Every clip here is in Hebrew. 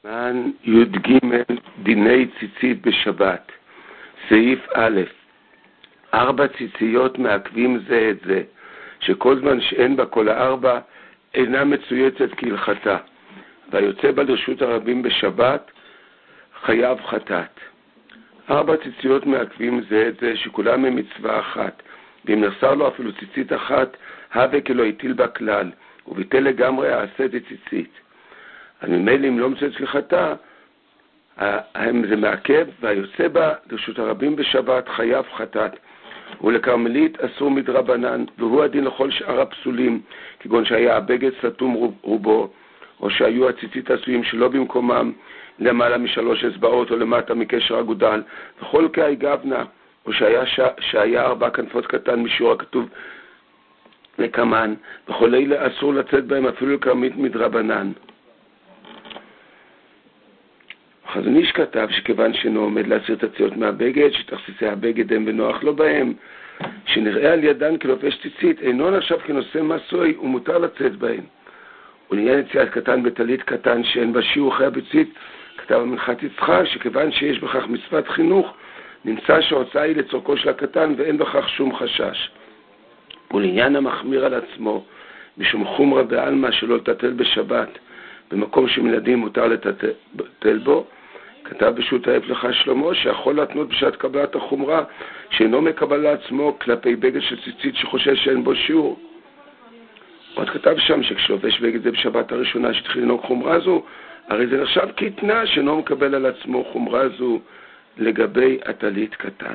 סימן י"ג דיני ציצית בשבת. סעיף א' 4 ציציות מעכבים זה את זה, שכל זמן שאין בה כל 4 אינה מצויצת כהלכתה, והיוצא בה לרשות הרבים בשבת חייב חטאת. 4 ציציות מעכבים זה את זה, שכולם הם מצווה אחת, ואם נחסר לו אפילו ציצית אחת, הווה כלא הטיל בה כלל, וביטל לגמרי העשה דציצית. אז ממילא אם לא מצויצת כהלכתה, זה מעכב, והיוצא בה לרשות הרבים בשבת חייב חטאת. ולקרמלית אסור מדרבנן, והוא הדין לכל שאר הפסולים, כגון שהיה הבגד סתום רובו, או שהיו הציצית עשויים שלא במקומם, למעלה מ3 אצבעות או למטה מקשר אגודל, וכל כאי גבנה, או שהיה 4 כנפות קטן משיעור הכתוב לקמן, וכל אלה אסור לצאת בהם אפילו לקרמלית מדרבנן. חזון איש כתב שכיוון שאינו עומד להסיר את הציציות מהבגד, שתכסיסי הבגד הם ונוח לו בהם, שנראה על ידן כלופש ציצית, אינו נחשב כנושא מסוי ומותר לצאת בהם. ולעניין יציאת קטן בטלית קטן שאין בה שיעור חיי הציצית, כתב המנחת יצחק שכיוון שיש בכך מצוות חינוך, נמצא שההוצאה היא לצורכו של הקטן ואין בכך שום חשש. ולעניין המחמיר על עצמו, משום חומרה בעלמא שלא לטטל בשבת, במקום שמילדים מותר לטטל בו, כתב בשו"ת ההפך שלמה שיכול להתנות בשעת קבלת החומרה שאינו מקבל לעצמו כלפי בגד של ציצית שחושש שאין בו שיעור. עוד כתב שם שכשלובש בגד זה בשבת הראשונה שהתחיל לנהוג חומרה זו, הרי זה נחשב כתנה שאינו מקבל על עצמו חומרה זו לגבי הטלית קטן.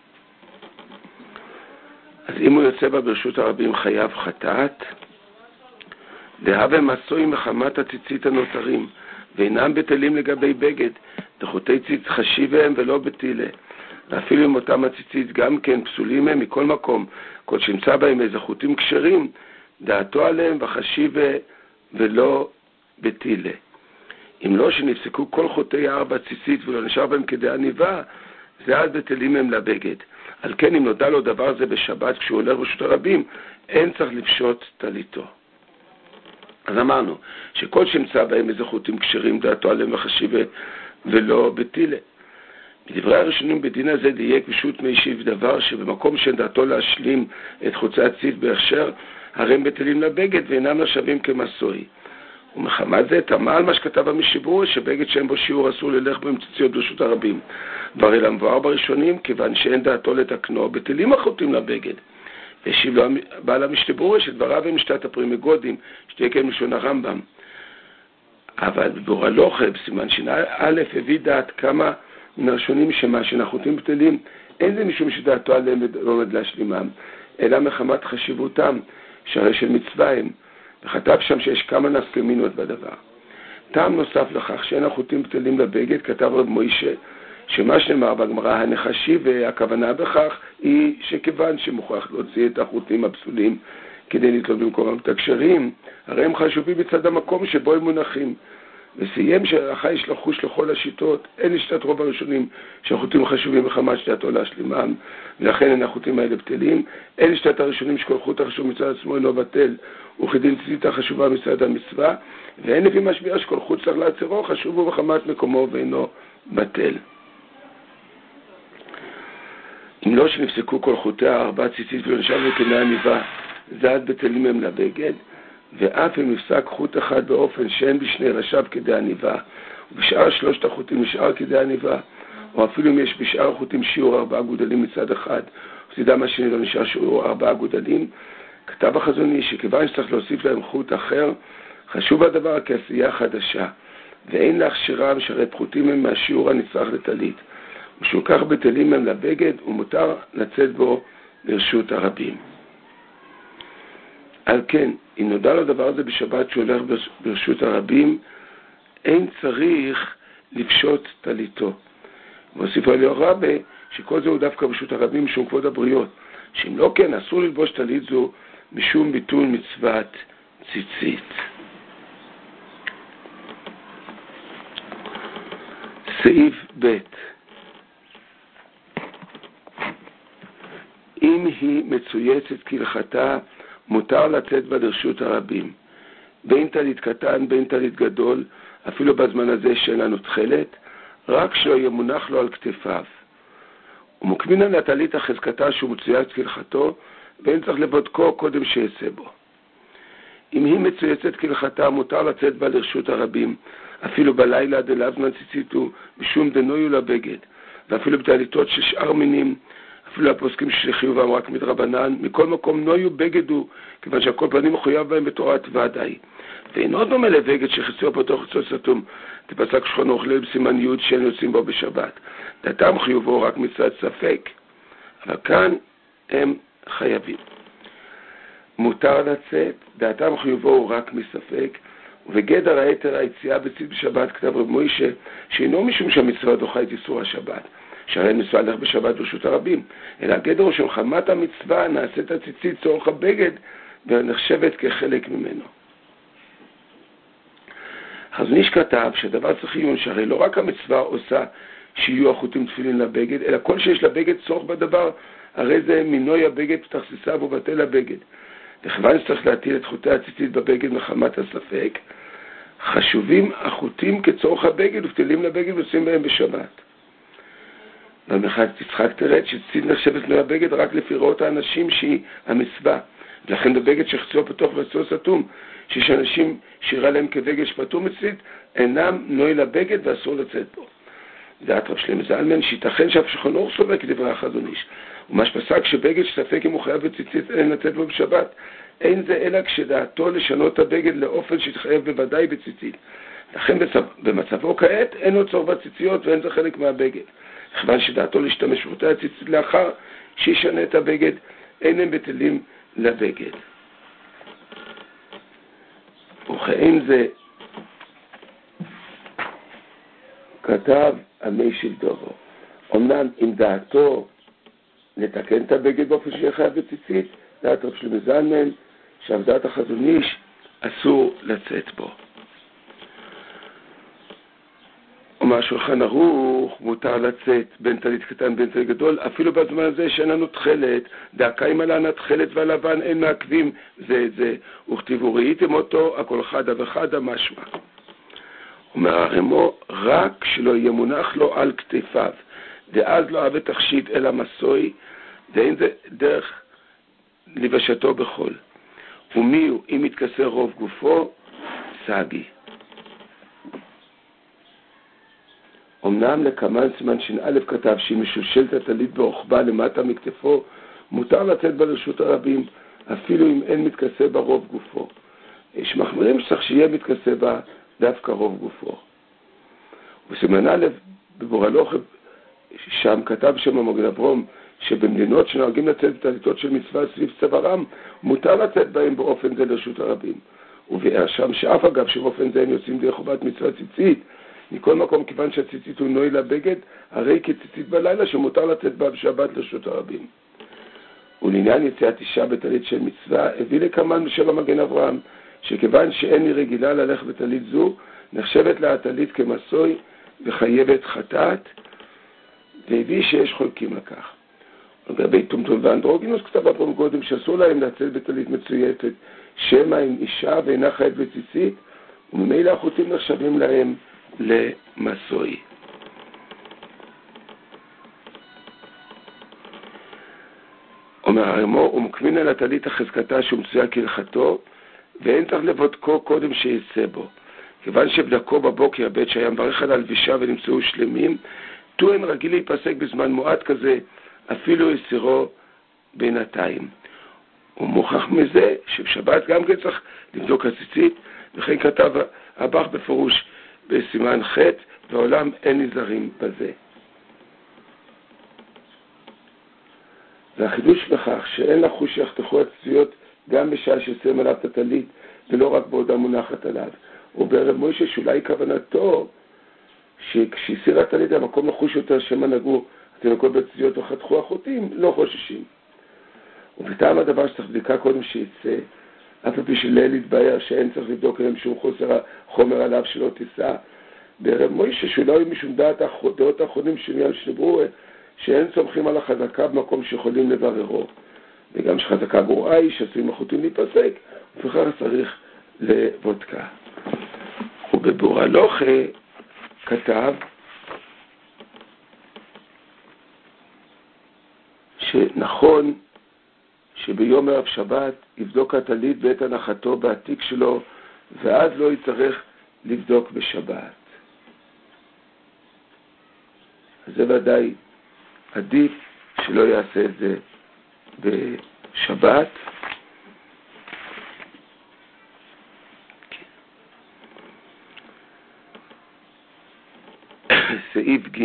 אז אם הוא יוצא בה ברשות הרבים חייב חטאת, דהווה מסוי מחמת הציצית הנותרים, ואינם בטלים לגבי בגד, דחותי ציץ חשיבהם ולא בטילה. ואפילו אם אותם הציצית גם כן פסולים הם מכל מקום, כל שנמצא בהם איזה חוטים כשרים, דעתו עליהם וחשיבה ולא בטילה. אם לא שנפסקו כל חוטי 4 ציצית ולא נשאר בהם כדי עניבה, זה אז בטלים הם לבגד. על כן אם נודע לו דבר זה בשבת כשהוא הולך ברשות הרבים, אין צריך לפשוט טליתו. אז אמרנו שכל שמצא בהם איזה חוטים כשרים דעתו עליהם וחשיבה ולא בטילה. בדברי הראשונים בדין הזה דייק פשוט מיישיב דבר שבמקום שאין דעתו להשלים את חוצי הציץ בהכשר, הרי הם בטלים לבגד ואינם נחשבים כמסוי. ומחמת זה תמה על מה שכתב המשברור שבגד שאין בו שיעור אסור ללך בו עם ציציות ברשות הרבים. והרי למבואר בראשונים כיוון שאין דעתו לתקנו בטלים החוטים לבגד. והשיב לו בעל המשתברור שדבריו הם שתת הפרימגודים שתהיה כן מלשון הרמב"ם. אבל בבור הלוכה בסימן א' הביא דעת כמה מן הראשונים שמה שנחותים בטלים אין זה משום שדעתו עליהם ולא עומד להשלימם, אלא מחמת חשיבותם שהרי של מצווה הם, וכתב שם שיש כמה נפקמינות בדבר. טעם נוסף לכך שאין החוטים בטלים לבגד, כתב רב מוישה שמה שנאמר בגמרא הנחשי והכוונה בכך היא שכיוון שמוכרח להוציא את החוטים הפסולים כדי לתלות במקומם את הקשרים, הרי הם חשובים בצד המקום שבו הם מונחים. וסיים שהלכה יש לחוש לכל השיטות, אין לשתת רוב הראשונים שהחוטים חשובים מחמת שדעתו להשלימם, ולכן אין החוטים האלה בטלים. אין לשתת הראשונים שכל חוט החשוב מצד עצמו אינו בטל, וכדין ציצית החשובה מצד המצווה, ואין לפי משביע שכל חוט צריך לעצירו חשוב הוא מחמת מקומו ואינו בטל. אם לא שנפסקו כל חוטי 4 ציצית ולא נשאר וכדי עניבה, זד בטלים הם לבגד, ואף אם נפסק חוט אחד באופן שאין בשני רשב כדי עניבה, ובשאר 3 החוטים נשאר כדי עניבה, או אפילו אם יש בשאר החוטים שיעור 4 גודלים מצד אחד, וסדם השני לא נשאר שיעור 4 גודלים, כתב החזון איש שכיוון שצריך להוסיף להם חוט אחר, חשוב הדבר כעשייה חדשה, ואין להכשירה משרת חוטים הם מהשיעור הנצרך לטלית. ושהוא כך בטלים הם לבגד ומותר לצאת בו לרשות הרבים. על כן, אם נודע לו דבר הזה בשבת שהוא הולך ברשות הרבים, אין צריך לפשוט טליתו. והוסיף עליו רבי שכל זה הוא דווקא ברשות הרבים משום כבוד הבריות, שאם לא כן אסור ללבוש טלית זו משום ביטול מצוות ציצית. סעיף ב' אם היא מצויצת כהלכתה, מותר לצאת בה לרשות הרבים. בין טלית קטן, בין טלית גדול, אפילו בזמן הזה שאין לנו תחלת, רק שלא יהיה מונח לו על כתפיו. ומוקמינן לטלית החזקתה שהוא מצויץ כהלכתו, ואין צריך לבודקו קודם שיעשה בו. אם היא מצויצת כהלכתה, מותר לצאת בה לרשות הרבים, אפילו בלילה דלאו זמן ציציתו, משום דנויו לבגד, ואפילו בטליתות של שאר מינים, אפילו הפוסקים שחיובם רק מדרבנן, מכל מקום נויו בגדו, כיוון שהכל פנים מחויב בהם בתורת ודאי. ואין עוד דומה לבגד שחציו פתוח חצות סתום, תפסק שכון אוכלל בסימן י' שאין יוצאים בו בשבת. דעתם חיובו רק מצוות ספק, אבל כאן הם חייבים. מותר לצאת, דעתם חיובו רק מספק, ובגדר היתר היציאה בצית בשבת כתב רב מוישה, שאינו משום שהמצווה דוחה את איסור השבת, שהרי מצווה לך בשבת ברשות הרבים, אלא הגדר הוא שמחמת המצווה נעשית הציצית צורך הבגד, ונחשבת כחלק ממנו. חזון איש כתב שדבר צריך עיון, שהרי לא רק המצווה עושה שיהיו החוטים תפילין לבגד, אלא כל שיש לבגד צורך בדבר, הרי זה מינוי הבגד פתחסיסיו ובטל הבגד. וכיוון שצריך להטיל את חוטי הציצית בבגד מחמת הספק, חשובים החוטים כצורך הבגד ופתילים לבגד ועושים בהם בשבת. במחת יצחק תרד שציצית נחשבת מינוי הבגד רק לפי ראות האנשים שהיא המצווה. ולכן בבגד שחציו פתוח וחציו סתום, שיש אנשים שיראה להם כבגד שפטור מצית, אינם נוי לבגד ואסור לצאת בו. דעת רב שלמה זלמן, שיתכן שאף שכנור סובר כדברי החזון איש. ומה שפסק שבגד שספק אם הוא חייב בציצית אין לצאת בו בשבת, אין זה אלא כשדעתו לשנות את הבגד לאופן שיתחייב בוודאי בציצית. לכן במצבו כעת אין לו צורך בציציות ואין זה חלק מהבגד. כיוון שדעתו להשתמש באותה הציצית לאחר שישנה את הבגד, אין הם בטלים לבגד. וכאין זה כתב המי של דובו. אמנם עם דעתו לתקן את הבגד באופן שיהיה חייב בציצית, דעת רב שלמה זלמן, שעבודת החזון איש אסור לצאת בו. ומה שולחן ערוך מותר לצאת בין טלית קטן בין טלית גדול, אפילו בזמן הזה שאין לנו תחלת, דאקיים עלנה תחלת והלבן אין מעכבים זה את זה, וכתיבו ראיתם אותו, הכל חדה וחדה משמע. אומר הרמו, רק שלא יהיה מונח לו על כתפיו, דאז לא אהבה תכשיט אלא מסוי, דאין זה דרך לבשתו בחול. ומי הוא, אם יתכסה רוב גופו, סגי. אמנם לקמן סימן ש"א כתב שהיא משושלת הטלית ברוחבה למטה מכתפו, מותר לצאת בה לרשות הרבים, אפילו אם אין מתכסה בה רוב גופו. יש מחמירים שצריך שיהיה מתכסה בה דווקא רוב גופו. וסימן א' בבורלוך שם כתב שם המגן אברום, שבמדינות שנוהגים לצאת בטליתות של מצווה סביב צווארם, מותר לצאת בהם באופן זה לרשות הרבים. וביאר שם שאף אגב שבאופן זה הם יוצאים דרך חובת מצווה ציצית, מכל מקום כיוון שהציצית הוא נוי לבגד, הרי כציצית בלילה שמותר לצאת בה בשבת לרשות הרבים. ולעניין יציאת אישה בטלית של מצווה, הביא לקמן בשם המגן אברהם, שכיוון שאין היא רגילה ללכת בטלית זו, נחשבת לה הטלית כמסוי וחייבת חטאת, והביא שיש חולקים לכך. לגבי טומטום ואנדרוגינוס כתב אברהם קודם שאסור להם לצאת בטלית מצויתת, שמא עם אישה ואינה חייבת בציצית, וממילא החוטים נחשבים להם למסוי. אומר הרמו, ומקמין על הטלית החזקתה שמצויה כהלכתו, ואין צריך לבודקו קודם שיצא בו. כיוון שבדקו בבוקר בעת שהיה מברך על הלבישה ונמצאו שלמים, טוען רגיל להיפסק בזמן מועט כזה, אפילו יסירו בינתיים. הוא מוכח מזה שבשבת גם כן צריך לבדוק הציצית, וכן כתב הבח בפירוש בסימן ח' בעולם אין נזהרים בזה. והחידוש בכך שאין לחוש שיחתכו הציציות גם בשעה ששם עליו את הטלית ולא רק בעודה מונחת עליו. וברב מוישה שאולי כוונתו שכשהסיר הטלית המקום לחוש יותר שמא נגעו התינוקות בציציות וחתכו החוטים לא חוששים. ובטעם הדבר שצריך בדיקה קודם שיצא, אף על פי שליל יתבהר שאין צריך לבדוק להם שום חומר עליו שלא תישא, ברב מוישה שאולי משום דעות האחרונים שמיין שנברו שאין סומכים על החזקה במקום שיכולים לבררו, וגם שחזקה גרועה היא שעשויים החוטים להיפסק, וכך צריך לבודקה. ובבור הלוכה כתב שנכון שביום ערב שבת יבדוק הטלית בעת הנחתו בעתיק שלו, ואז לא יצטרך לבדוק בשבת. אז זה ודאי עדיף שלא יעשה את זה בשבת. סעיף ג'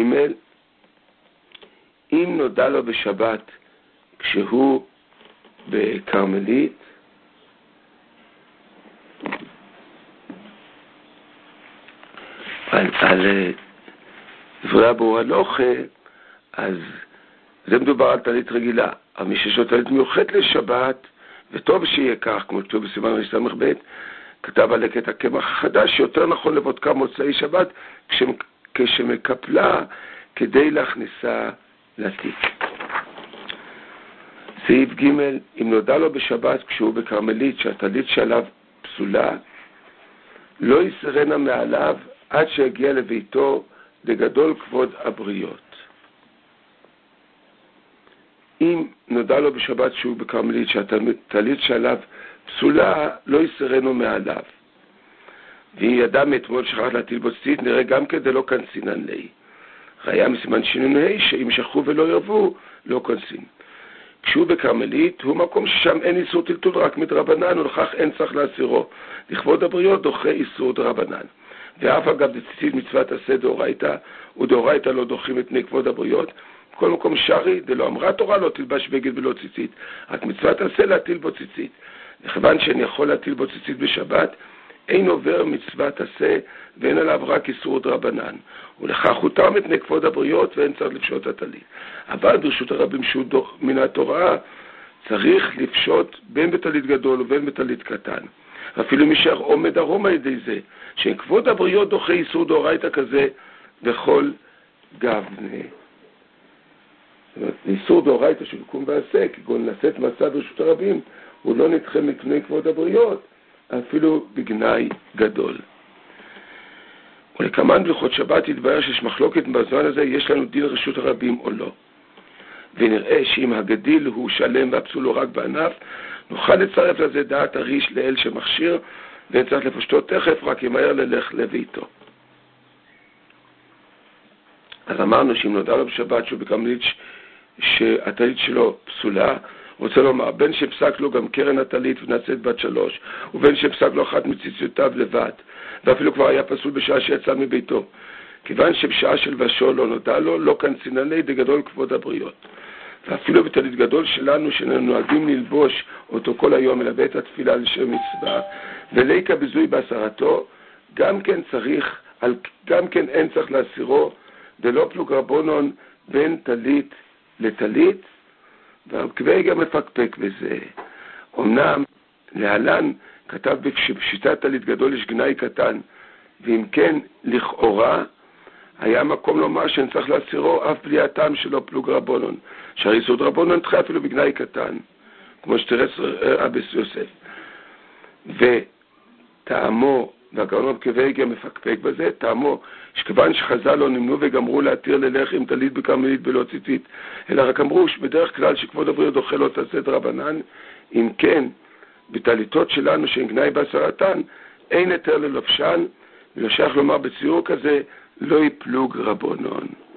אם נודע לו בשבת כשהוא בכרמלית, על דברי הבור הלוכה, אז זה מדובר על טלית רגילה. אבל מי שיש לו טלית מיוחדת לשבת, וטוב שיהיה כך, כמו כתוב בסימן רס"ב, כתב על לקט הקמח החדש, שיותר נכון לבודקה מוצאי שבת, כשמקפלה כדי להכניסה לתיק. סעיף ג' אם נודע לו בשבת כשהוא בכרמלית שהטלית שעליו פסולה, לא יסרנה מעליו עד שיגיע לביתו לגדול כבוד הבריות. אם נודע לו בשבת שהוא בכרמלית שהטלית שעליו פסולה, לא יסרנו מעליו. ואם ידע מאתמול שכח להטיל בו ציצית, נראה גם כדי לא כנסינן לי. ראיה מסימן שינון שאם שכחו ולא ירבו, לא כנסין. כשהוא בכרמלית, הוא מקום ששם אין איסור טלטול רק מדרבנן, ולכך אין צריך להסירו. לכבוד הבריות דוחה איסור דרבנן. ואף אגב דציצית מצוות עשה דאורייתא, ודאורייתא לא דוחים את פני כבוד הבריות. בכל מקום שרי, דלא אמרה תורה לא תלבש בגד ולא ציצית, רק מצוות עשה להטיל בו ציצית. וכיוון שאני יכול להטיל בו ציצית בשבת, אין עובר מצוות עשה ואין עליו רק איסור דרבנן, ולכך הותר מפני כבוד הבריות ואין צריך לפשוט הטלית. אבל ברשות הרבים שהוא מן התורה צריך לפשוט בין בטלית גדול ובין בטלית קטן. אפילו מי שעומד ערום על ידי זה, שכבוד הבריות דוחה איסור דאורייתא כזה בכל גבנה. זאת אומרת, איסור דאורייתא של קום ועשה, כגון לשאת מסע ברשות הרבים, הוא לא נדחה מפני כבוד הבריות, אפילו בגנאי גדול. ולכמן בהלכות שבת יתבהר שיש מחלוקת בזמן הזה, יש לנו דין רשות הרבים או לא. ונראה שאם הגדיל הוא שלם והפסול הוא רק בענף, נוכל לצרף לזה דעת הריש לאל שמכשיר, ואין צריך לפשטו תכף, רק ימהר ללך לביתו. אז אמרנו שאם נודע לו בשבת שהוא בכרמלית שהטלית שלו פסולה, רוצה לומר, בין שפסק לו גם קרן הטלית ונצאת בת 3, ובין שפסק לו אחת מציציותיו לבד, ואפילו כבר היה פסול בשעה שיצא מביתו. כיוון שבשעה של ושול לא נודע לו, לא כאן צינני דגדול כבוד הבריות. ואפילו בטלית גדול שלנו, שנוהגים ללבוש אותו כל היום אל בית התפילה לשם מצווה, וליקה בזוי בהסרתו, גם כן אין צריך להסירו, דלא פלוג רבונון בין טלית לטלית, והקווי גם מפקפק בזה. אמנם להלן כתב שבשיטת טלית גדול יש גנאי קטן, ואם כן לכאורה היה מקום לומר שאין צריך להסירו אף בלי הטעם שלו פלוג רבונון, שהרי יסוד רבונון תחי אפילו בגנאי קטן, כמו שתרץ אבס יוסף. וטעמו, והגאון קווי גם מפקפק בזה, טעמו שכיוון שחז"ל לא נמנו וגמרו להתיר ללך עם טלית בכרמלית בלא ציצית, אלא רק אמרו שבדרך כלל שכבוד הבריות דוחה לא תעשה דרבנן, אם כן בטליתות שלנו שהן גנאי בהסרתן אין היתר ללובשן, ולא שייך לומר בציור כזה לא יפלוג רבונון.